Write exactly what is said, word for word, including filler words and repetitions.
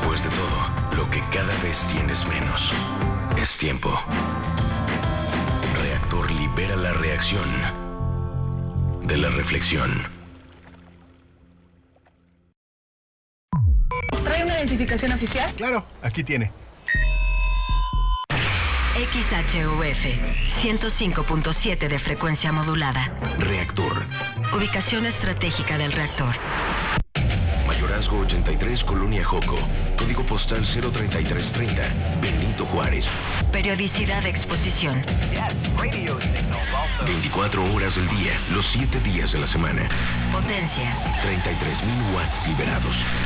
Después de todo, lo que cada vez tienes menos es tiempo. Reactor libera la reacción de la reflexión. ¿Trae una identificación oficial? Claro, aquí tiene. X H U F, ciento cinco punto siete de frecuencia modulada. Reactor. Ubicación estratégica del reactor. Mayorazgo ochenta y tres, Colonia Joco. Código postal cero treinta y tres treinta, Benito Juárez. Periodicidad de exposición. veinticuatro horas del día, los siete días de la semana. Potencia. treinta y tres mil watts liberados.